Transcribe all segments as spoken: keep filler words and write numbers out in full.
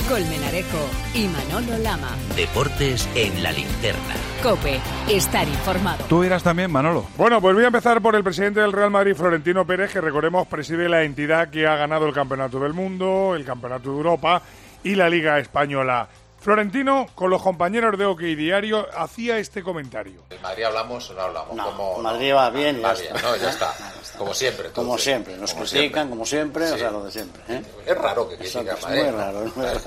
Colmenarejo y Manolo Lama. Deportes en la linterna. COPE, estar informado. Tú irás también, Manolo. Bueno, pues voy a empezar por el presidente del Real Madrid, Florentino Pérez, que recordemos preside la entidad que ha ganado el Campeonato del Mundo, el Campeonato de Europa y la Liga Española. Florentino, con los compañeros de OK Diario, hacía este comentario. ¿En Madrid hablamos o no hablamos? No, como, Madrid va bien y va ya bien, está. no, ya está. Como siempre. Como entonces. siempre, nos como critican, siempre. como siempre, Sí. o sea, lo de siempre. ¿eh? Es raro que Eso critican es Madrid. muy raro, es muy raro.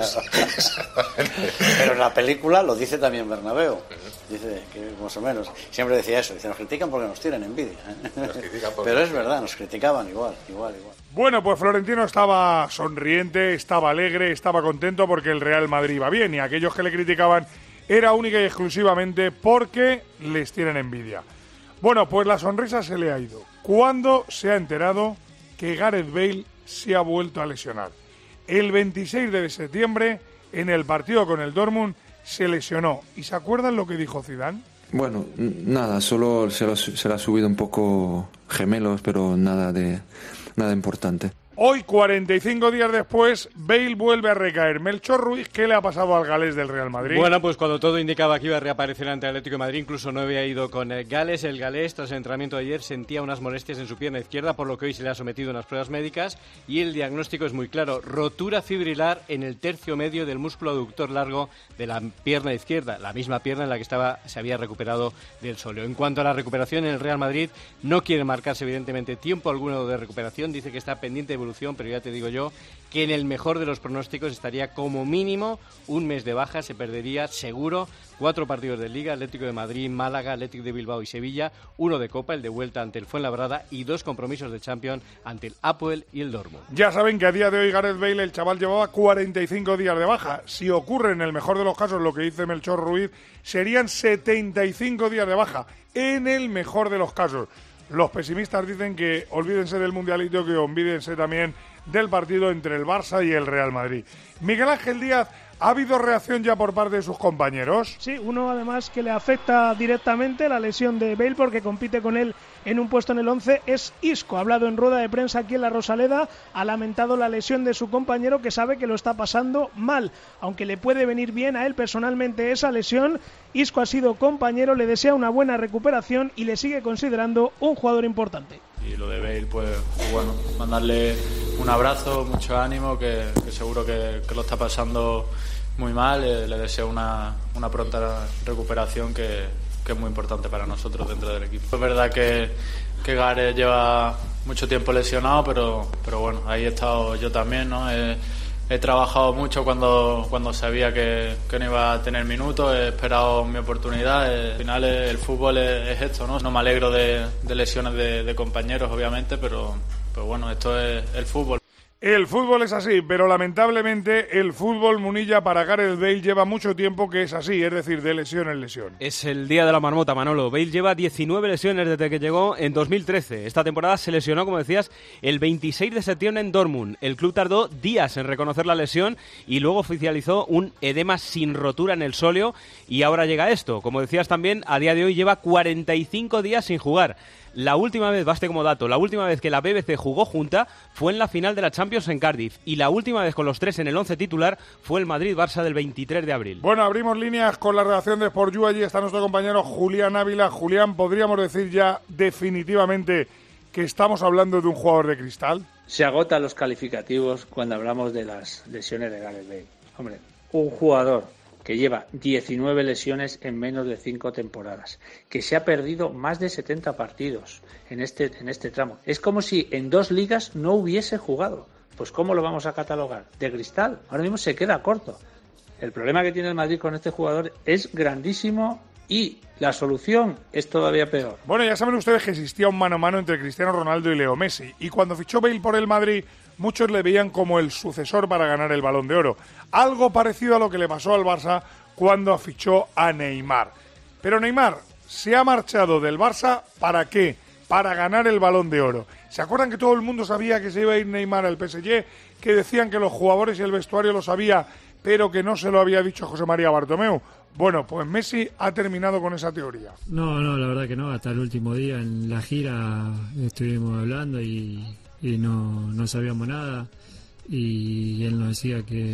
Pero en la película lo dice también Bernabéu. Dice que más o menos, siempre decía eso, dice, nos critican porque nos tienen envidia. ¿eh? Nos critican porque Pero nos es verdad, nos criticaban igual, igual, igual. Bueno, pues Florentino estaba sonriente, estaba alegre, estaba contento porque el Real Madrid iba bien y aquellos que le criticaban era única y exclusivamente porque les tienen envidia. Bueno, pues la sonrisa se le ha ido. ¿Cuándo se ha enterado que Gareth Bale se ha vuelto a lesionar? El veintiséis de septiembre, en el partido con el Dortmund, se lesionó. ¿Y se acuerdan lo que dijo Zidane? Bueno, nada, solo se lo, se lo ha subido un poco gemelos, pero nada de nada importante. Hoy, cuarenta y cinco días después, Bale vuelve a recaer. Melchor Ruiz, ¿qué le ha pasado al galés del Real Madrid? Bueno, pues cuando todo indicaba que iba a reaparecer ante el Atlético de Madrid, incluso no había ido con eh, Gales. El galés, tras el entrenamiento de ayer, sentía unas molestias en su pierna izquierda, por lo que hoy se le ha sometido a unas pruebas médicas y el diagnóstico es muy claro: rotura fibrilar en el tercio medio del músculo aductor largo de la pierna izquierda, la misma pierna en la que estaba se había recuperado del sóleo. En cuanto a la recuperación, en el Real Madrid no quiere marcarse evidentemente tiempo alguno de recuperación, dice que está pendiente de evolución, pero ya te digo yo que en el mejor de los pronósticos estaría como mínimo un mes de baja, se perdería seguro cuatro partidos de Liga, Atlético de Madrid, Málaga, Atlético de Bilbao y Sevilla, uno de Copa, el de vuelta ante el Fuenlabrada, y dos compromisos de Champions ante el Apoel y el Dortmund. Ya saben que a día de hoy Gareth Bale, el chaval, llevaba cuarenta y cinco días de baja. Si ocurre en el mejor de los casos lo que dice Melchor Ruiz, serían setenta y cinco días de baja, en el mejor de los casos. Los pesimistas dicen que olvídense del Mundialito, que olvídense también del partido entre el Barça y el Real Madrid. Miguel Ángel Díaz, ¿ha habido reacción ya por parte de sus compañeros? Sí, uno además que le afecta directamente la lesión de Bale porque compite con él en un puesto en el once es Isco. Ha hablado en rueda de prensa aquí en la Rosaleda, ha lamentado la lesión de su compañero que sabe que lo está pasando mal. Aunque le puede venir bien a él personalmente esa lesión, Isco ha sido compañero, le desea una buena recuperación y le sigue considerando un jugador importante. Y lo de Bale, pues bueno, mandarle un abrazo, mucho ánimo, que, que seguro que, que lo está pasando muy mal. Eh, le deseo una, una pronta recuperación que, que es muy importante para nosotros dentro del equipo. Es verdad que, que Gareth lleva mucho tiempo lesionado, pero, pero bueno, ahí he estado yo también, ¿no? He, he trabajado mucho cuando, cuando sabía que, que no iba a tener minutos, he esperado mi oportunidad. Al final el fútbol es, es esto, ¿no? No me alegro de, de lesiones de, de compañeros, obviamente, pero, pero bueno, esto es el fútbol. El fútbol es así, pero lamentablemente el fútbol, Munilla, para Gareth Bale lleva mucho tiempo que es así, es decir, de lesión en lesión. Es el día de la marmota, Manolo. Bale lleva diecinueve lesiones desde que llegó en dos mil trece. Esta temporada se lesionó, como decías, el veintiséis de septiembre en Dortmund. El club tardó días en reconocer la lesión y luego oficializó un edema sin rotura en el sóleo y ahora llega esto. Como decías también, a día de hoy lleva cuarenta y cinco días sin jugar. La última vez, baste como dato, la última vez que la B B C jugó junta fue en la final de la Champions en Cardiff y la última vez con los tres en el once titular fue el Madrid-Barça del veintitrés de abril. Bueno, abrimos líneas con la redacción de Sport You. Allí está nuestro compañero Julián Ávila. Julián, ¿podríamos decir ya definitivamente que estamos hablando de un jugador de cristal? Se agotan los calificativos cuando hablamos de las lesiones de Gareth Bale. Hombre, un jugador que lleva diecinueve lesiones en menos de cinco temporadas, que se ha perdido más de setenta partidos en este, en este tramo. Es como si en dos ligas no hubiese jugado. Pues ¿cómo lo vamos a catalogar? ¿De cristal? Ahora mismo se queda corto. El problema que tiene el Madrid con este jugador es grandísimo y la solución es todavía peor. Bueno, ya saben ustedes que existía un mano a mano entre Cristiano Ronaldo y Leo Messi, y cuando fichó Bale por el Madrid, muchos le veían como el sucesor para ganar el Balón de Oro. Algo parecido a lo que le pasó al Barça cuando fichó a Neymar. Pero Neymar se ha marchado del Barça, ¿para qué? Para ganar el Balón de Oro. ¿Se acuerdan que todo el mundo sabía que se iba a ir Neymar al P S G? Que decían que los jugadores y el vestuario lo sabía, pero que no se lo había dicho José María Bartomeu. Bueno, pues Messi ha terminado con esa teoría. No, no, la verdad que no. Hasta el último día en la gira estuvimos hablando y, y no, no sabíamos nada. Y él nos decía que,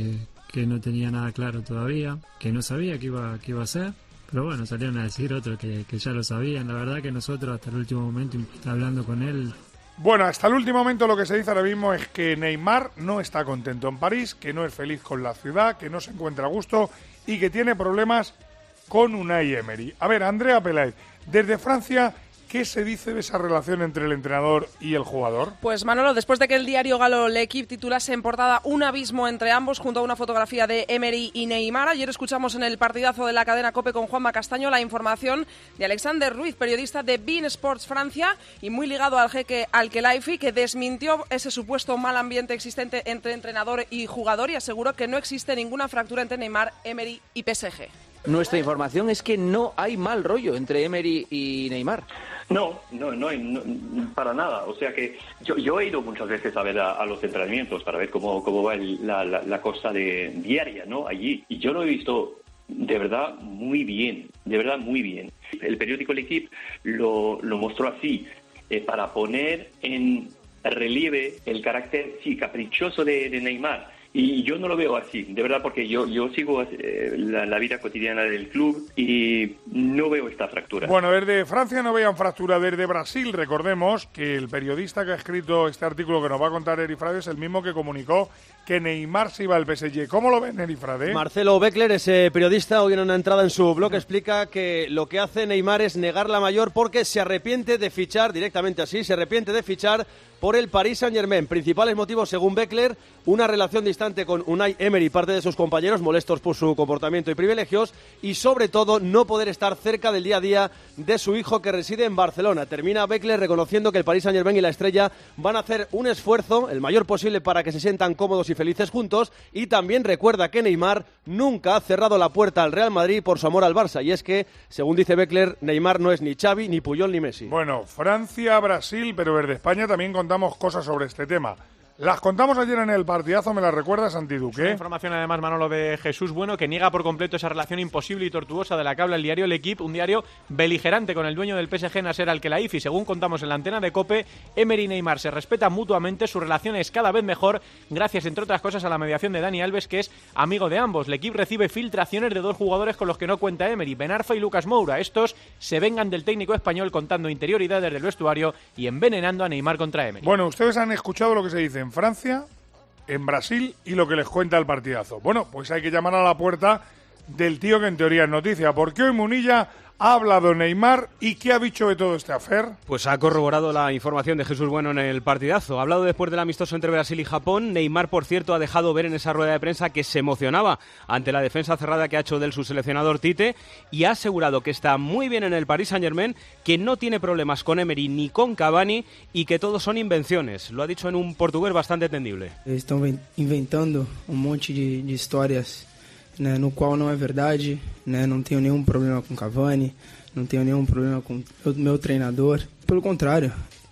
que no tenía nada claro todavía, que no sabía qué iba, qué iba a hacer. Pero bueno, salieron a decir otros que, que ya lo sabían. La verdad que nosotros hasta el último momento, hablando con él... Bueno, hasta el último momento lo que se dice ahora mismo es que Neymar no está contento en París, que no es feliz con la ciudad, que no se encuentra a gusto y que tiene problemas con Unai Emery. A ver, Andrea Peláez, desde Francia, ¿qué se dice de esa relación entre el entrenador y el jugador? Pues Manolo, después de que el diario galo L'Équipe titulase en portada un abismo entre ambos junto a una fotografía de Emery y Neymar, ayer escuchamos en el partidazo de la cadena COPE con Juanma Castaño la información de Alexander Ruiz, periodista de beIN Sports Francia y muy ligado al jeque Al-Khelaifi, que desmintió ese supuesto mal ambiente existente entre entrenador y jugador y aseguró que no existe ninguna fractura entre Neymar, Emery y P S G. Nuestra información es que no hay mal rollo entre Emery y Neymar. No, no, no, no, para nada. O sea que yo, yo he ido muchas veces a ver a, a los entrenamientos para ver cómo, cómo va el, la, la, la cosa de diaria, ¿no? Allí. Y yo lo he visto de verdad muy bien, de verdad muy bien. El periódico L'Équipe lo, lo mostró así, eh, para poner en relieve el carácter, sí, caprichoso de, de Neymar. Y yo no lo veo así, de verdad, porque yo, yo sigo eh, la, la vida cotidiana del club y no veo esta fractura. Bueno, desde Francia no veían fractura. Desde Brasil, recordemos que el periodista que ha escrito este artículo que nos va a contar Eri Frade es el mismo que comunicó que Neymar se iba al P S G. ¿Cómo lo ven, Eri Frade? Marcelo Beckler, ese periodista, hoy en una entrada en su blog explica que lo que hace Neymar es negar la mayor porque se arrepiente de fichar, directamente así, se arrepiente de fichar por el Paris Saint-Germain. Principales motivos, según Beckler, una relación distante con Unai Emery y parte de sus compañeros, molestos por su comportamiento y privilegios, y sobre todo no poder estar cerca del día a día de su hijo que reside en Barcelona. Termina Beckler reconociendo que el Paris Saint-Germain y la Estrella van a hacer un esfuerzo, el mayor posible, para que se sientan cómodos y felices juntos, y también recuerda que Neymar nunca ha cerrado la puerta al Real Madrid por su amor al Barça, y es que, según dice Beckler, Neymar no es ni Xavi, ni Puyol, ni Messi. Bueno, Francia, Brasil, pero desde España también contamos cosas sobre este tema. Las contamos ayer en el partidazo, ¿me las recuerdas, Santi Duque? Una información además, Manolo, de Jesús Bueno, que niega por completo esa relación imposible y tortuosa de la que habla el diario L'Équipe, un diario beligerante con el dueño del P S G, Nasser Al-Khelaifi. Según contamos en la antena de COPE, Emery y Neymar se respetan mutuamente, su relación es cada vez mejor, gracias, entre otras cosas, a la mediación de Dani Alves, que es amigo de ambos. L'Équipe recibe filtraciones de dos jugadores con los que no cuenta Emery, Ben Arfa y Lucas Moura. Estos se vengan del técnico español contando interioridades del vestuario y envenenando a Neymar contra Emery. Bueno, ustedes han escuchado lo que se dice en Francia, en Brasil y lo que les cuenta el partidazo. Bueno, pues hay que llamar a la puerta del tío que en teoría es noticia, porque hoy Munilla ha hablado Neymar y ¿qué ha dicho de todo este afer? Pues ha corroborado la información de Jesús Bueno en el partidazo. Ha hablado después del amistoso entre Brasil y Japón. Neymar, por cierto, ha dejado ver en esa rueda de prensa que se emocionaba ante la defensa cerrada que ha hecho de él su seleccionador Tite y ha asegurado que está muy bien en el Paris Saint-Germain, que no tiene problemas con Emery ni con Cavani y que todos son invenciones. Lo ha dicho en un portugués bastante entendible. Están inventando un monte de, de historias, né, no qual não é verdade, né, não tenho nenhum problema com Cavani, não tenho nenhum problema com o meu treinador, pelo contrário.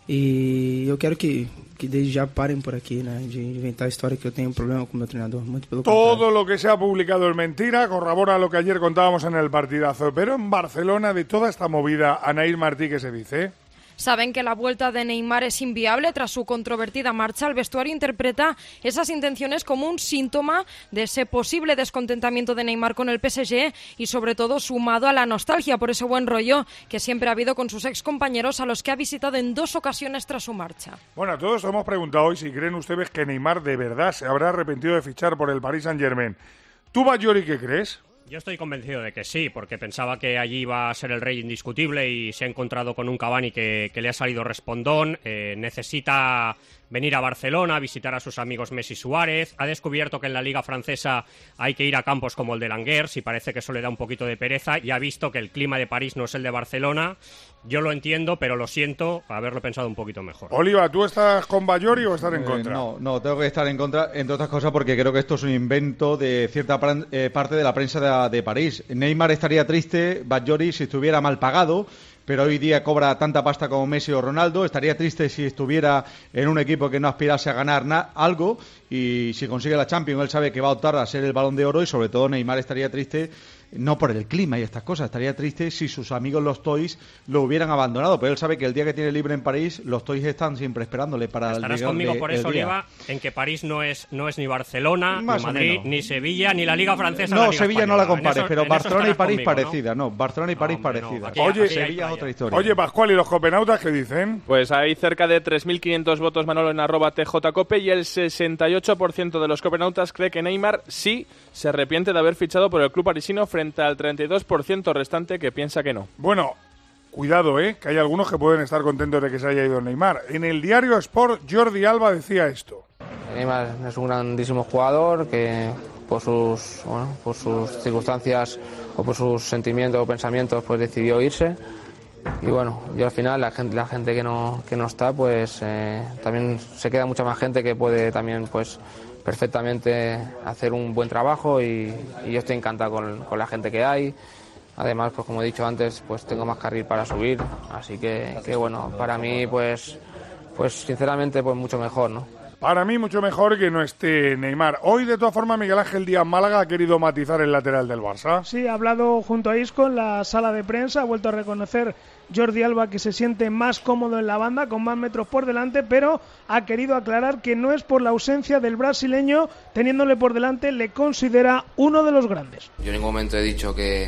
E eu quero que, que desde já parem por aqui, né, de inventar a história que eu tenho um problema com o meu treinador, muito pelo Todo contrário. lo que se ha publicado es mentira, corrobora lo que ayer contábamos en el partidazo, pero en Barcelona, de toda esta movida, Anaïs Martí, ¿qué se dice? Saben que la vuelta de Neymar es inviable tras su controvertida marcha. El vestuario interpreta esas intenciones como un síntoma de ese posible descontentamiento de Neymar con el P S G y sobre todo sumado a la nostalgia por ese buen rollo que siempre ha habido con sus excompañeros a los que ha visitado en dos ocasiones tras su marcha. Bueno, a todos hemos preguntado hoy si creen ustedes que Neymar de verdad se habrá arrepentido de fichar por el Paris Saint-Germain. ¿Tú, Bayori, qué crees? Yo estoy convencido de que sí, porque pensaba que allí iba a ser el rey indiscutible y se ha encontrado con un Cavani que, que le ha salido respondón, eh, necesita venir a Barcelona, visitar a sus amigos Messi y Suárez, ha descubierto que en la liga francesa hay que ir a campos como el de Languers y parece que eso le da un poquito de pereza y ha visto que el clima de París no es el de Barcelona. Yo lo entiendo, pero lo siento haberlo pensado un poquito mejor. Oliva, ¿tú estás con Bayori o estás en contra? Eh, no, no, tengo que estar en contra, entre otras cosas, porque creo que esto es un invento de cierta pran- eh, parte de la prensa de, de París. Neymar estaría triste, Bayori, si estuviera mal pagado, pero hoy día cobra tanta pasta como Messi o Ronaldo. Estaría triste si estuviera en un equipo que no aspirase a ganar na- algo, y si consigue la Champions él sabe que va a optar a ser el Balón de Oro, y sobre todo Neymar estaría triste no por el clima y estas cosas. Estaría triste si sus amigos los Toys lo hubieran abandonado, pero él sabe que el día que tiene libre en París, los Toys están siempre esperándole para el Estarás llegar conmigo de, por el eso, día. Oliva, en que París no es no es ni Barcelona, Más ni o Madrid, menos. ni Sevilla, ni la Liga Francesa. No, la Liga Sevilla Española. no la compares, En eso- pero en eso Barcelona y estarás París conmigo, ¿no? parecida, ¿no? Barcelona y París No, hombre, parecida. no, aquí- Oye, aquí hay Sevilla es playa. otra historia. Oye, Pascual, ¿y los copenautas qué dicen? Pues hay cerca de tres mil quinientos votos, Manolo, en arroba tjcope, y el sesenta y ocho por ciento de los copenautas cree que Neymar sí se arrepiente de haber fichado por el club parisino, frente al treinta y dos por ciento restante que piensa que no. Bueno, cuidado, ¿eh? Que hay algunos que pueden estar contentos de que se haya ido Neymar. En el diario Sport, Jordi Alba decía esto. Neymar es un grandísimo jugador que por sus, bueno, por sus circunstancias o por sus sentimientos o pensamientos pues decidió irse. Y bueno, yo al final la gente, la gente que no que no está, pues eh, también se queda mucha más gente que puede también pues perfectamente hacer un buen trabajo, y, y yo estoy encantado con, con la gente que hay. Además, pues como he dicho antes, pues tengo más carril para subir, así que, que bueno, para mí pues pues sinceramente pues mucho mejor, ¿no? Para mí mucho mejor que no esté Neymar. Hoy, de todas formas, Miguel Ángel Díaz Málaga ha querido matizar el lateral del Barça. Sí, ha hablado junto a Isco en la sala de prensa, ha vuelto a reconocer Jordi Alba que se siente más cómodo en la banda, con más metros por delante, pero ha querido aclarar que no es por la ausencia del brasileño, teniéndole por delante le considera uno de los grandes. Yo en ningún momento he dicho que,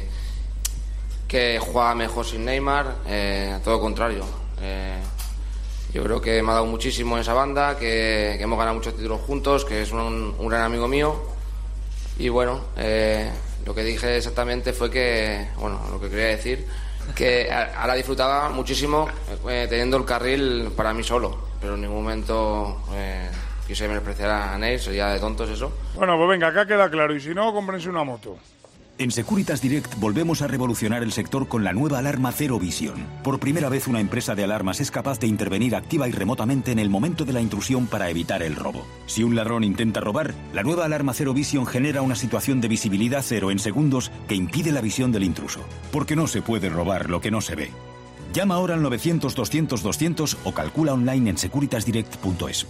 que juega mejor sin Neymar, eh, todo lo contrario. Eh, Yo creo que me ha dado muchísimo en esa banda, que, que hemos ganado muchos títulos juntos, que es un, un gran amigo mío. Y bueno, eh, lo que dije exactamente fue que, bueno, lo que quería decir, que ahora disfrutaba muchísimo eh, teniendo el carril para mí solo, pero en ningún momento eh, quise menospreciar a Ney, sería de tontos eso. Bueno, pues venga, acá queda claro, y si no, cómprense una moto. En Securitas Direct volvemos a revolucionar el sector con la nueva alarma Zero Vision. Por primera vez una empresa de alarmas es capaz de intervenir activa y remotamente en el momento de la intrusión para evitar el robo. Si un ladrón intenta robar, la nueva alarma Zero Vision genera una situación de visibilidad cero en segundos que impide la visión del intruso. Porque no se puede robar lo que no se ve. Llama ahora al novecientos doscientos doscientos o calcula online en securitas direct punto es.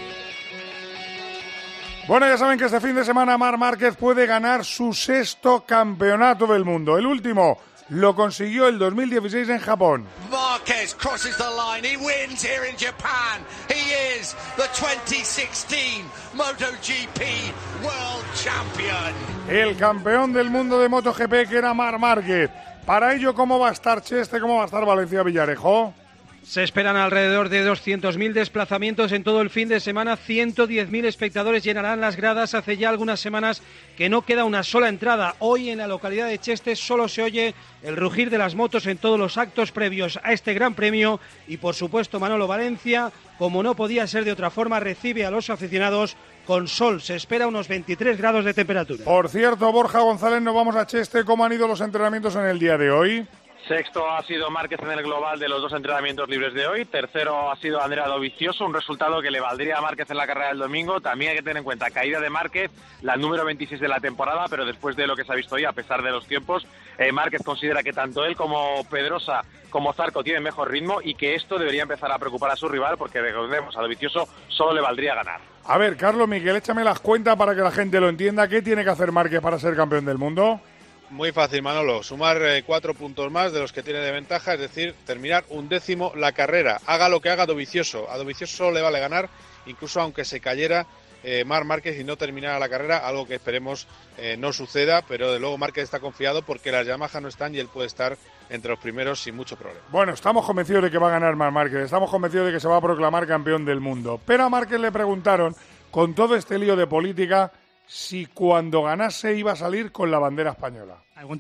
Bueno, ya saben que este fin de semana Marc Márquez puede ganar su sexto campeonato del mundo. El último lo consiguió el dos mil dieciséis en Japón. Marquez crosses the line. He wins here in Japan. He is the twenty sixteen MotoGP World Champion. El campeón del mundo de MotoGP, que era Marc Márquez. Para ello, ¿cómo va a estar Cheste? ¿Cómo va a estar Valencia Villarejo? Se esperan alrededor de doscientos mil desplazamientos en todo el fin de semana. ciento diez mil espectadores llenarán las gradas. Hace ya algunas semanas que no queda una sola entrada. Hoy en la localidad de Cheste solo se oye el rugir de las motos en todos los actos previos a este gran premio. Y por supuesto Manolo, Valencia, como no podía ser de otra forma, recibe a los aficionados con sol. Se espera unos veintitrés grados de temperatura. Por cierto, Borja González, nos vamos a Cheste. ¿Cómo han ido los entrenamientos en el día de hoy? Sexto ha sido Márquez en el global de los dos entrenamientos libres de hoy. Tercero ha sido Andrea Dovizioso, un resultado que le valdría a Márquez en la carrera del domingo. También hay que tener en cuenta caída de Márquez, la número veintiséis de la temporada, pero después de lo que se ha visto hoy, a pesar de los tiempos, eh, Márquez considera que tanto él como Pedrosa como Zarco tienen mejor ritmo y que esto debería empezar a preocupar a su rival, porque recordemos, a Dovizioso solo le valdría ganar. A ver, Carlos, Miguel, échame las cuentas para que la gente lo entienda. ¿Qué tiene que hacer Márquez para ser campeón del mundo? Muy fácil, Manolo. Sumar eh, cuatro puntos más de los que tiene de ventaja, es decir, terminar un décimo la carrera. Haga lo que haga Dovizioso. A Dovizioso solo le vale ganar, incluso aunque se cayera eh, Marc Márquez y no terminara la carrera, algo que esperemos eh, no suceda, pero de luego Márquez está confiado porque las Yamaha no están y él puede estar entre los primeros sin mucho problema. Bueno, estamos convencidos de que va a ganar Marc Márquez, estamos convencidos de que se va a proclamar campeón del mundo. Pero a Márquez le preguntaron, con todo este lío de política, si cuando ganase iba a salir con la bandera española.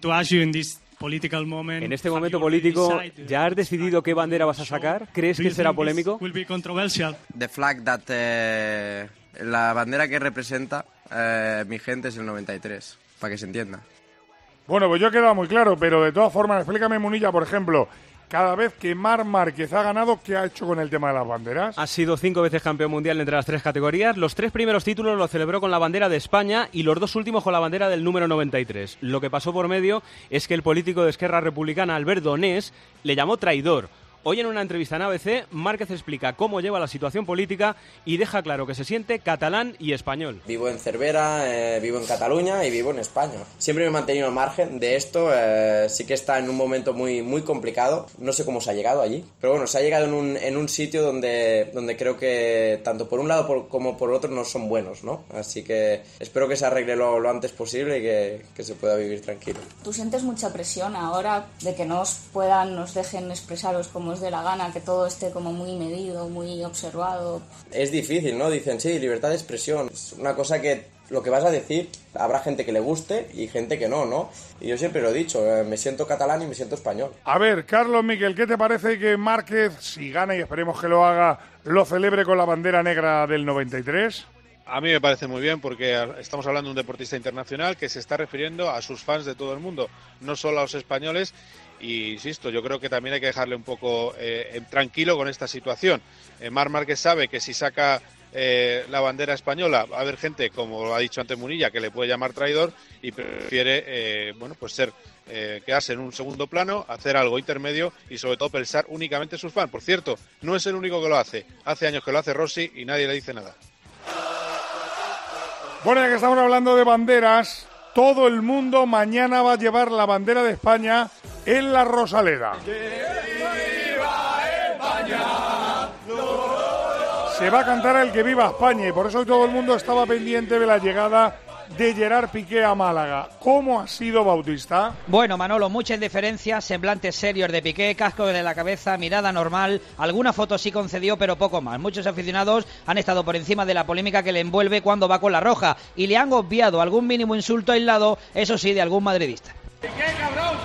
En este momento político, ¿ya has decidido qué bandera vas a sacar? ¿Crees que será polémico? The flag that, eh, la bandera que representa eh, mi gente es el noventa y tres, para que se entienda. Bueno, pues yo he quedado muy claro, pero de todas formas, explícame, Munilla, por ejemplo, cada vez que Marc Márquez ha ganado, ¿qué ha hecho con el tema de las banderas? Ha sido cinco veces campeón mundial entre las tres categorías. Los tres primeros títulos los celebró con la bandera de España y los dos últimos con la bandera del número noventa y tres. Lo que pasó por medio es que el político de Esquerra Republicana, Albert Donés, le llamó traidor. Hoy en una entrevista en A B C, Márquez explica cómo lleva la situación política y deja claro que se siente catalán y español. Vivo en Cervera, eh, vivo en Cataluña y vivo en España. Siempre me he mantenido al margen de esto, eh, sí que está en un momento muy, muy complicado, no sé cómo se ha llegado allí, pero bueno, se ha llegado en un, en un sitio donde, donde creo que tanto por un lado por, como por otro no son buenos, ¿no? Así que espero que se arregle lo, lo antes posible y que, que se pueda vivir tranquilo. ¿Tú sientes mucha presión ahora de que nos puedan, nos dejen expresaros como os dé la gana, que todo esté como muy medido, muy observado? Es difícil, ¿no? Dicen, sí, libertad de expresión. Es una cosa que lo que vas a decir, habrá gente que le guste y gente que no, ¿no? Y yo siempre lo he dicho, eh, me siento catalán y me siento español. A ver, Carlos Miquel, ¿qué te parece que Márquez, si gana y esperemos que lo haga, lo celebre con la bandera negra del noventa y tres? A mí me parece muy bien porque estamos hablando de un deportista internacional que se está refiriendo a sus fans de todo el mundo, no solo a los españoles. Y insisto, yo creo que también hay que dejarle un poco eh, tranquilo con esta situación. Eh, Marc Márquez sabe que si saca eh, la bandera española va a haber gente, como ha dicho antes Munilla, que le puede llamar traidor y prefiere eh, bueno, pues ser eh, quedarse en un segundo plano, hacer algo intermedio y sobre todo pensar únicamente en sus fans. Por cierto, no es el único que lo hace. Hace años que lo hace Rossi y nadie le dice nada. Bueno, ya que estamos hablando de banderas, todo el mundo mañana va a llevar la bandera de España en la Rosaleda. Se va a cantar el que viva España y por eso hoy todo el mundo estaba pendiente de la llegada de Gerard Piqué a Málaga. ¿Cómo ha sido, Bautista? Bueno, Manolo, mucha indiferencia, semblantes serios de Piqué, casco de la cabeza, mirada normal, alguna foto sí concedió, pero poco más. Muchos aficionados han estado por encima de la polémica que le envuelve cuando va con la roja y le han obviado algún mínimo insulto aislado, eso sí, de algún madridista. ¡Piqué, cabrón!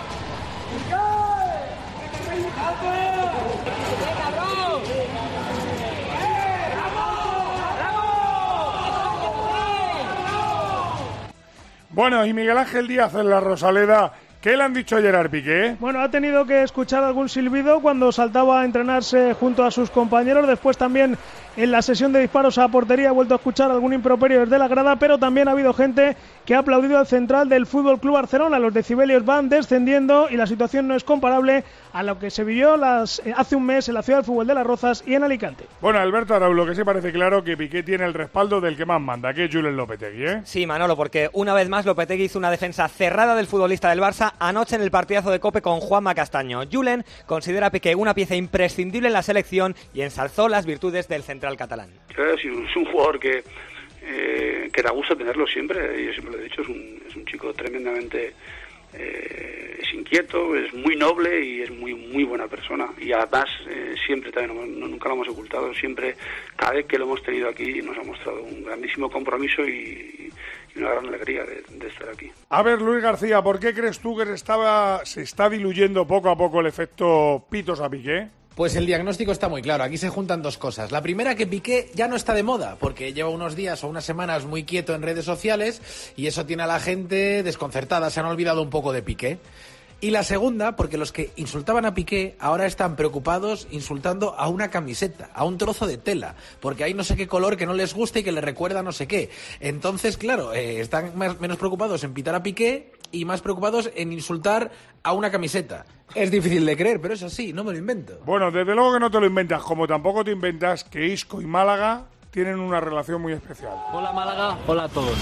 Bueno, y Miguel Ángel Díaz en la Rosaleda, ¿qué le han dicho a Gerard Piqué? Bueno, ha tenido que escuchar algún silbido cuando saltaba a entrenarse junto a sus compañeros. Después también en la sesión de disparos a portería ha vuelto a escuchar algún improperio desde la grada, pero también ha habido gente que ha aplaudido al central del F C Barcelona. Los decibelios van descendiendo y la situación no es comparable a lo que se vivió las, hace un mes en la ciudad del fútbol de Las Rozas y en Alicante. Bueno, Alberto Arau, lo que sí parece claro que Piqué tiene el respaldo del que más manda, que es Julen Lopetegui, ¿eh? Sí, Manolo, porque una vez más Lopetegui hizo una defensa cerrada del futbolista del Barça anoche en el partidazo de COPE con Juanma Castaño. Julen considera a Piqué una pieza imprescindible en la selección y ensalzó las virtudes del central catalán. Claro, es un jugador que, eh, que da gusto tenerlo siempre, yo siempre lo he dicho, es un, es un chico tremendamente... Eh, es inquieto, es muy noble y es muy muy buena persona y además eh, siempre también no, nunca lo hemos ocultado, siempre cada vez que lo hemos tenido aquí nos ha mostrado un grandísimo compromiso y, y una gran alegría de, de estar aquí. A ver, Luis García, ¿por qué crees tú que se, estaba, se está diluyendo poco a poco el efecto Pitos a Piqué? Pues el diagnóstico está muy claro, aquí se juntan dos cosas. La primera, que Piqué ya no está de moda, porque lleva unos días o unas semanas muy quieto en redes sociales y eso tiene a la gente desconcertada, se han olvidado un poco de Piqué. Y la segunda, porque los que insultaban a Piqué ahora están preocupados insultando a una camiseta, a un trozo de tela, porque hay no sé qué color que no les gusta y que les recuerda no sé qué. Entonces, claro, eh, están más, menos preocupados en pitar a Piqué y más preocupados en insultar a una camiseta. Es difícil de creer, pero es así, no me lo invento. Bueno, desde luego que no te lo inventas, como tampoco te inventas que Isco y Málaga tienen una relación muy especial. Hola Málaga, hola a todos.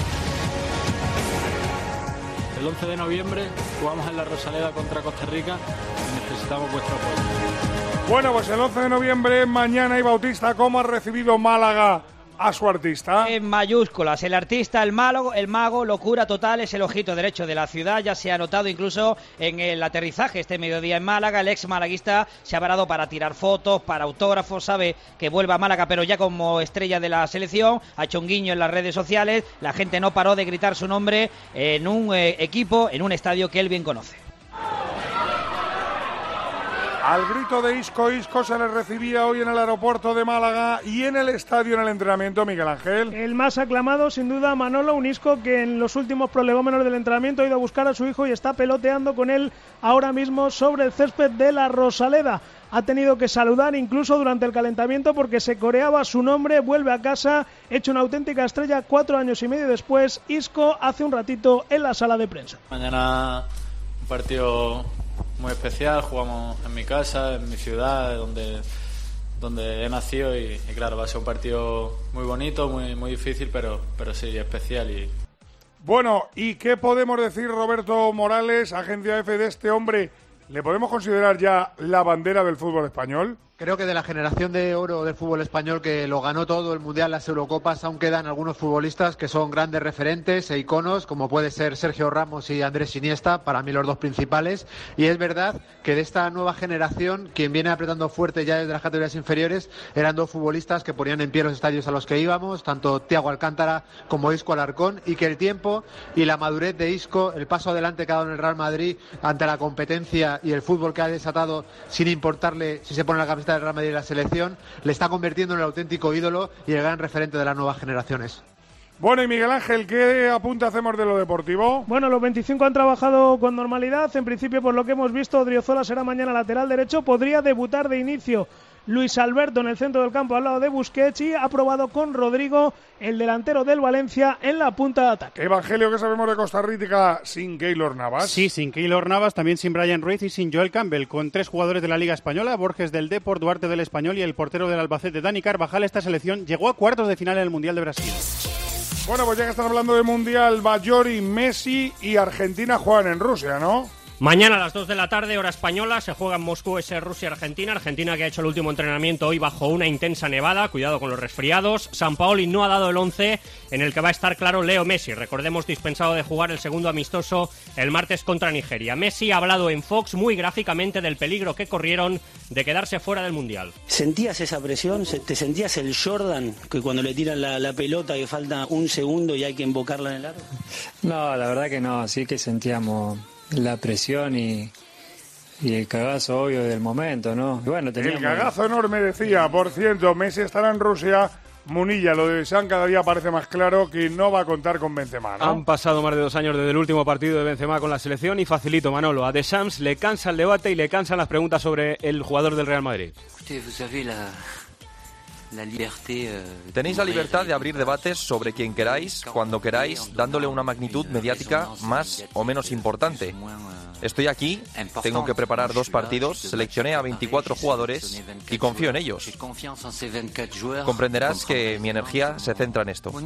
El once de noviembre jugamos en la Rosaleda contra Costa Rica y necesitamos vuestro apoyo. Bueno, pues el once de noviembre, mañana, y Bautista, ¿cómo ha recibido Málaga a su artista? En mayúsculas, el artista, el mago, el mago, locura total, es el ojito derecho de la ciudad, ya se ha notado incluso en el aterrizaje este mediodía en Málaga. El ex malaguista se ha parado para tirar fotos, para autógrafos, sabe que vuelve a Málaga, pero ya como estrella de la selección, ha hecho un guiño en las redes sociales, la gente no paró de gritar su nombre en un eh, equipo, en un estadio que él bien conoce. Al grito de Isco, Isco se le recibía hoy en el aeropuerto de Málaga y en el estadio, en el entrenamiento, Miguel Ángel. El más aclamado, sin duda, Manolo, un Isco que en los últimos prolegómenos del entrenamiento ha ido a buscar a su hijo y está peloteando con él ahora mismo sobre el césped de la Rosaleda. Ha tenido que saludar incluso durante el calentamiento porque se coreaba su nombre, vuelve a casa, hecho una auténtica estrella cuatro años y medio después. Isco hace un ratito en la sala de prensa. Mañana un partido muy especial. Jugamos en mi casa, en mi ciudad, donde, donde he nacido y, y claro, va a ser un partido muy bonito, muy, muy difícil, pero, pero sí, especial. Y... Bueno, ¿y qué podemos decir, Roberto Morales, Agencia F, de este hombre? ¿Le podemos considerar ya la bandera del fútbol español? Creo que de la generación de oro del fútbol español que lo ganó todo, el Mundial, las Eurocopas, aún quedan algunos futbolistas que son grandes referentes e iconos, como puede ser Sergio Ramos y Andrés Iniesta, para mí los dos principales. Y es verdad que de esta nueva generación, quien viene apretando fuerte ya desde las categorías inferiores, eran dos futbolistas que ponían en pie los estadios a los que íbamos, tanto Thiago Alcántara como Isco Alarcón, y que el tiempo y la madurez de Isco, el paso adelante que ha dado en el Real Madrid ante la competencia y el fútbol que ha desatado, sin importarle si se pone la camiseta del Real Madrid y la selección, le está convirtiendo en el auténtico ídolo y el gran referente de las nuevas generaciones. Bueno, y Miguel Ángel, ¿qué apunte hacemos de lo deportivo? Bueno, los veinticinco han trabajado con normalidad. En principio, por lo que hemos visto, Odriozola será mañana lateral derecho. Podría debutar de inicio Luis Alberto en el centro del campo al lado de Busquets, y ha probado con Rodrigo, el delantero del Valencia, en la punta de ataque. Evangelio, ¿qué sabemos de Costa Rica sin Keylor Navas? Sí, sin Keylor Navas, también sin Brian Ruiz y sin Joel Campbell, con tres jugadores de la Liga Española, Borges del Depor, Duarte del Español y el portero del Albacete, Dani Carvajal. Esta selección llegó a cuartos de final en el Mundial de Brasil. Bueno, pues ya que están hablando de Mundial, Bajori, Messi y Argentina juegan en Rusia, ¿no? Mañana a las dos de la tarde, hora española, se juega en Moscú ese Rusia-Argentina. Argentina que ha hecho el último entrenamiento hoy bajo una intensa nevada, cuidado con los resfriados. Sampaoli no ha dado el once en el que va a estar claro Leo Messi. Recordemos, dispensado de jugar el segundo amistoso el martes contra Nigeria. Messi ha hablado en Fox muy gráficamente del peligro que corrieron de quedarse fuera del Mundial. ¿Sentías esa presión? ¿Te sentías el Jordan que cuando le tiran la, la pelota que falta un segundo y hay que invocarla en el arco? No, la verdad que no, sí que sentíamos la presión y, y el cagazo obvio del momento, ¿no? Y bueno, teníamos... El cagazo enorme, decía. Por cierto, Messi estará en Rusia. Munilla, lo de San cada día parece más claro que no va a contar con Benzema, ¿no? Han pasado más de dos años desde el último partido de Benzema con la selección y facilito, Manolo. A Deschamps le cansa el debate y le cansan las preguntas sobre el jugador del Real Madrid. Usted, vous savez, la... La liberté, uh, Tenéis la libertad de abrir debates sobre quien queráis, cuando queráis, dándole una magnitud mediática más o menos importante. Estoy aquí, tengo que preparar dos partidos, seleccioné a veinticuatro jugadores y confío en ellos. Comprenderás que mi energía se centra en esto.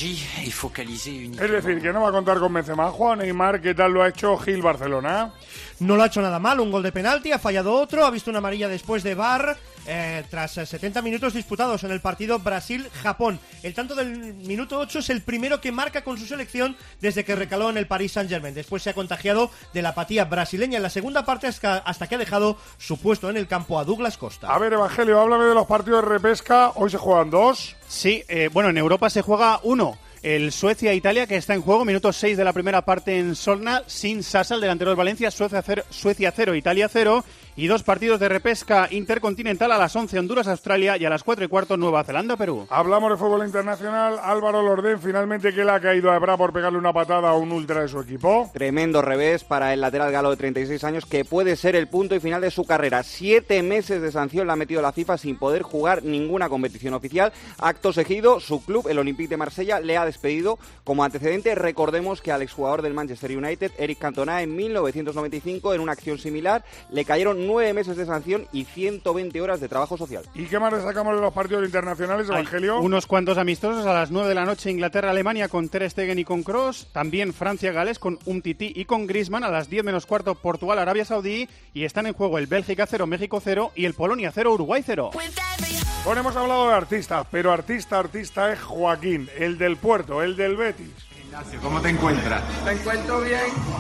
Es decir, que no va a contar con Benzema. Juan Neymar, ¿qué tal lo ha hecho Gil Barcelona? No lo ha hecho nada mal, un gol de penalti, ha fallado otro, ha visto una amarilla después de V A R, eh, tras setenta minutos disputados en el partido Brasil-Japón. El tanto del minuto ocho es el primero que marca con su selección desde que recaló en el Paris Saint-Germain. Después se ha contagiado de la apatía brasileña en la segunda parte hasta, hasta que ha dejado su puesto en el campo a Douglas Costa. A ver, Evangelio, háblame de los partidos de repesca. Hoy se juegan dos. Sí, eh, bueno, en Europa se juega uno. El Suecia-Italia, que está en juego, minuto seis de la primera parte en Solna, sin Sasa, el delantero del Valencia. Suecia cero, Suecia cero, Italia cero. Y dos partidos de repesca intercontinental: a las once Honduras-Australia y a las cuatro y cuarto Nueva Zelanda-Perú. Hablamos de fútbol internacional. Álvaro Lordén, finalmente, que le ha caído a Ebra por pegarle una patada a un ultra de su equipo. Tremendo revés para el lateral galo de treinta y seis años, que puede ser el punto y final de su carrera. Siete meses de sanción le ha metido la FIFA sin poder jugar ninguna competición oficial. Acto seguido, su club, el Olympique de Marsella, le ha despedido. Como antecedente, recordemos que al exjugador del Manchester United, Eric Cantona, en mil novecientos noventa y cinco, en una acción similar, le cayeron nueve meses de sanción y ciento veinte horas de trabajo social. ¿Y qué más destacamos de los partidos internacionales, Evangelio? Hay unos cuantos amistosos a las nueve de la noche: Inglaterra-Alemania con Ter Stegen y con Kroos, también Francia-Gales con Umtiti y con Griezmann. A las diez menos cuarto Portugal-Arabia Saudí, y están en juego el Bélgica cero, México cero y el Polonia cero, Uruguay cero. Bueno, hemos hablado de artistas, pero artista, artista es Joaquín, el del Puerto, el del Betis. Ignacio, ¿cómo te encuentras? Me encuentro bien,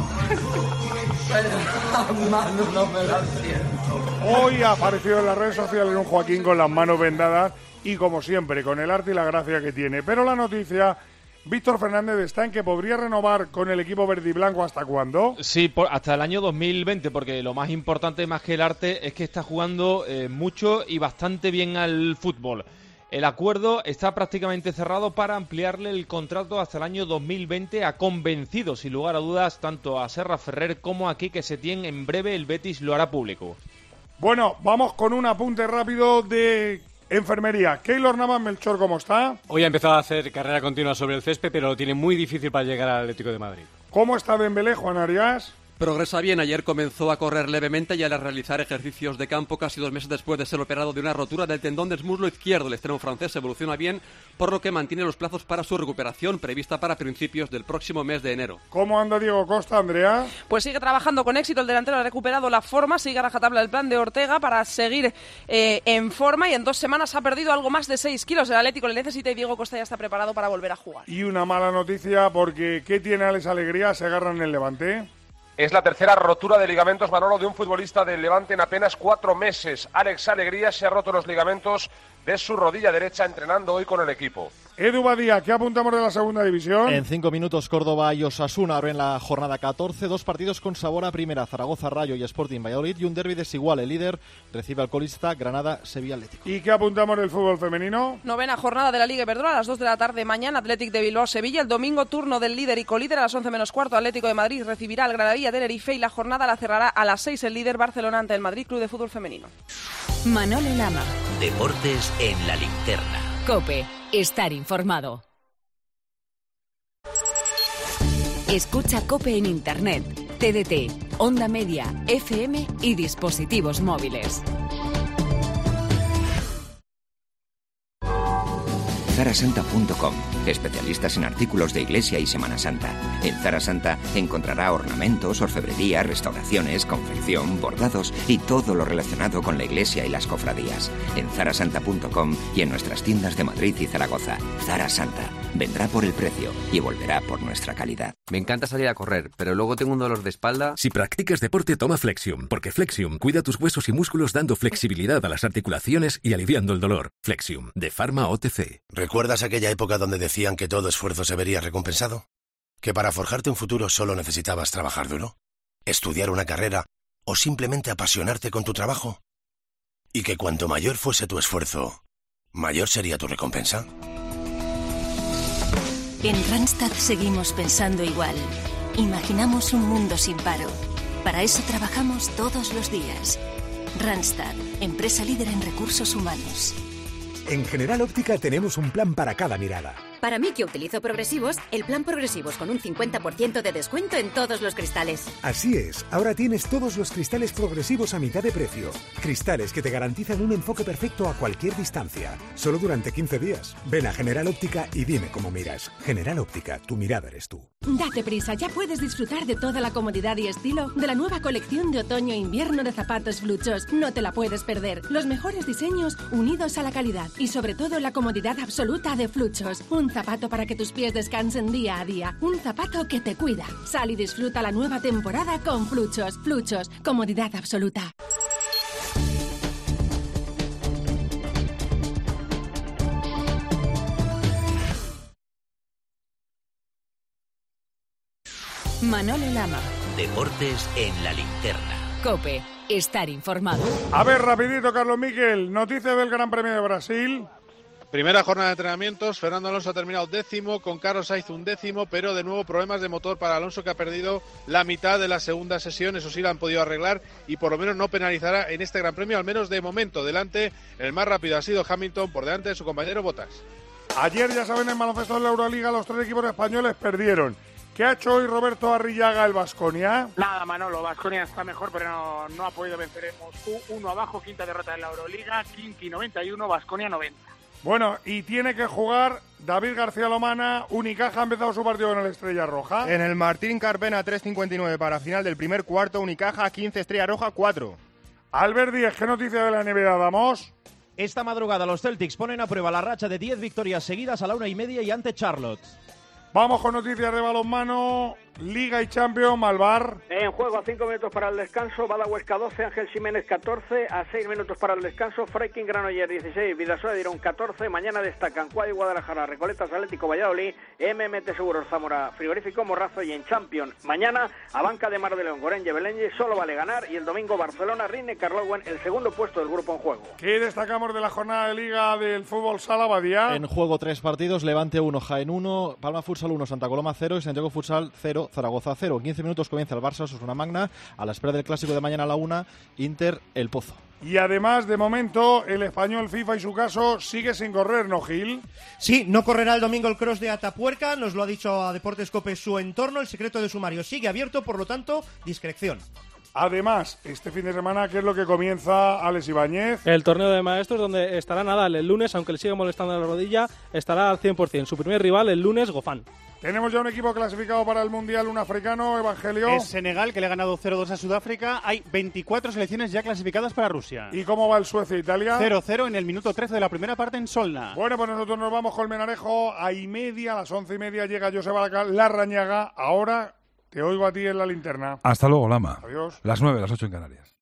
pero las manos no me las siento. Hoy ha aparecido en las redes sociales un Joaquín con las manos vendadas y, como siempre, con el arte y la gracia que tiene. Pero la noticia, Víctor Fernández, está en que podría renovar con el equipo verde y blanco. ¿Hasta cuándo? Sí, por, hasta el año dos mil veinte, porque lo más importante, más que el arte, es que está jugando eh, mucho y bastante bien al fútbol. El acuerdo está prácticamente cerrado para ampliarle el contrato hasta el año dos mil veinte. Ha convencido, sin lugar a dudas, tanto a Serra Ferrer como a Quique Setién. En breve el Betis lo hará público. Bueno, vamos con un apunte rápido de enfermería. Keylor Navas, Melchor, ¿cómo está? Hoy ha empezado a hacer carrera continua sobre el césped, pero lo tiene muy difícil para llegar al Atlético de Madrid. ¿Cómo está Dembélé, Juan Arias? Progresa bien, ayer comenzó a correr levemente y a realizar ejercicios de campo casi dos meses después de ser operado de una rotura del tendón del muslo izquierdo. El extremo francés evoluciona bien, por lo que mantiene los plazos para su recuperación, prevista para principios del próximo mes de enero. ¿Cómo anda Diego Costa, Andrea? Pues sigue trabajando con éxito, el delantero ha recuperado la forma, sigue a rajatabla el plan de Ortega para seguir eh, en forma y en dos semanas ha perdido algo más de seis kilos. El Atlético le necesita y Diego Costa ya está preparado para volver a jugar. Y una mala noticia porque ¿qué tiene Alex Alegría? Se agarran en el Levante. Es la tercera rotura de ligamentos, Manolo, de un futbolista del Levante en apenas cuatro meses. Alex Alegría se ha roto los ligamentos de su rodilla derecha entrenando hoy con el equipo. Edu Badía, ¿qué apuntamos de la segunda división? En cinco minutos Córdoba y Osasuna abren la jornada catorce, dos partidos con sabor a primera, Zaragoza, Rayo y Sporting Valladolid, y un derbi desigual. El líder recibe al colista Granada, Sevilla Atlético. ¿Y qué apuntamos del fútbol femenino? Novena jornada de la Liga Iberdrola a las dos de la tarde mañana, Athletic de Bilbao, Sevilla. El domingo turno del líder y colíder a las once menos cuarto, Atlético de Madrid recibirá al Granadilla Tenerife y la jornada la cerrará a las seis el líder Barcelona ante el Madrid Club de Fútbol Femenino. Manolo Lama. Deportes en la linterna. COPE. Estar informado. Escucha COPE en Internet, T D T, Onda Media, F M y dispositivos móviles. Zara Santa punto com, especialistas en artículos de iglesia y Semana Santa. En Zara Santa encontrará ornamentos, orfebrería, restauraciones, confección, bordados y todo lo relacionado con la iglesia y las cofradías. En Zara Santa punto com y en nuestras tiendas de Madrid y Zaragoza. Zara Santa vendrá por el precio y volverá por nuestra calidad. Me encanta salir a correr, pero luego tengo un dolor de espalda. Si practicas deporte, toma Flexium, porque Flexium cuida tus huesos y músculos dando flexibilidad a las articulaciones y aliviando el dolor. Flexium, de Pharma O T C. ¿Recuerdas aquella época donde decían que todo esfuerzo se vería recompensado? ¿Que para forjarte un futuro solo necesitabas trabajar duro? ¿Estudiar una carrera o simplemente apasionarte con tu trabajo? ¿Y que cuanto mayor fuese tu esfuerzo, mayor sería tu recompensa? En Randstad seguimos pensando igual. Imaginamos un mundo sin paro. Para eso trabajamos todos los días. Randstad, empresa líder en recursos humanos. En General Óptica tenemos un plan para cada mirada. Para mí, que utilizo progresivos, el plan progresivos con un cincuenta por ciento de descuento en todos los cristales. Así es, ahora tienes todos los cristales progresivos a mitad de precio. Cristales que te garantizan un enfoque perfecto a cualquier distancia. Solo durante quince días. Ven a General Óptica y dime cómo miras. General Óptica, tu mirada eres tú. Date prisa, ya puedes disfrutar de toda la comodidad y estilo de la nueva colección de otoño e invierno de zapatos Fluchos. No te la puedes perder. Los mejores diseños unidos a la calidad y sobre todo la comodidad absoluta de Fluchos. Un zapato para que tus pies descansen día a día. Un zapato que te cuida. Sal y disfruta la nueva temporada con Fluchos. Fluchos, comodidad absoluta. Manolo Lama. Deportes en la linterna. COPE. Estar informado. A ver, rapidito, Carlos Miquel. Noticias del Gran Premio de Brasil. Primera jornada de entrenamientos, Fernando Alonso ha terminado décimo, con Carlos Sainz un décimo, pero de nuevo problemas de motor para Alonso, que ha perdido la mitad de la segunda sesión. Eso sí la han podido arreglar y por lo menos no penalizará en este Gran Premio, al menos de momento. Delante, el más rápido ha sido Hamilton, por delante de su compañero Bottas. Ayer, ya saben, en baloncesto de la Euroliga los tres equipos españoles perdieron. ¿Qué ha hecho hoy Roberto Arrillaga, el Baskonia? Nada, Manolo, Baskonia está mejor, pero no, no ha podido vencer en Moscú. Uno abajo, quinta derrota en la Euroliga, Khimki noventa y uno, Baskonia noventa. Bueno, y tiene que jugar David García Lomana. Unicaja ha empezado su partido con el Estrella Roja. En el Martín Carpena, tres cincuenta y nueve para final del primer cuarto. Unicaja quince, Estrella Roja cuatro. Albert Díez, ¿qué noticia de la N B A damos? Esta madrugada los Celtics ponen a prueba la racha de diez victorias seguidas a la una y media y ante Charlotte. Vamos con noticias de balonmano, Liga y Champions, Malvar. En juego a cinco minutos para el descanso, Bada Huesca doce, Ángel Jiménez catorce, a seis minutos para el descanso, Freiking Granollers dieciséis, Vidasoa de Irún catorce, mañana destacan Cuadri Guadalajara, Recoletas Atlético Valladolid, M M T Seguros Zamora, Frigorífico Morrazo, y en Champions, mañana a Banca de Mar de León, Gorenje Belenje, solo vale ganar, y el domingo Barcelona, Rinne Carlowen, el segundo puesto del grupo en juego. ¿Qué destacamos de la jornada de Liga del fútbol sala, Badía? En juego tres partidos, Levante uno, Jaén uno, Palma Futsal uno, Santa Coloma cero y Santiago Futsal cero, Zaragoza cero. En quince minutos comienza el Barça Osasuna Magna, a la espera del clásico de mañana a la una, Inter El Pozo. Y además, de momento, el español FIFA y su caso sigue sin correr, ¿no, Gil? Sí, no correrá el domingo el cross de Atapuerca, nos lo ha dicho a Deportes COPE su entorno, el secreto de sumario sigue abierto, por lo tanto, discreción. Además, este fin de semana, ¿qué es lo que comienza Alex Ibáñez? El torneo de maestros, donde estará Nadal el lunes, aunque le siga molestando la rodilla, estará al cien por ciento. Su primer rival el lunes, Gofán. Tenemos ya un equipo clasificado para el Mundial, un africano, Evangelio. Es Senegal, que le ha ganado cero dos a Sudáfrica. Hay veinticuatro selecciones ya clasificadas para Rusia. ¿Y cómo va el Suecia-Italia? cero cero en el minuto trece de la primera parte en Solna. Bueno, pues nosotros nos vamos con el Menarejo. A y media, a las once y media llega Joseba Larrañaga. Ahora te oigo a ti en la linterna. Hasta luego, Lama. Adiós. Las nueve, las ocho en Canarias.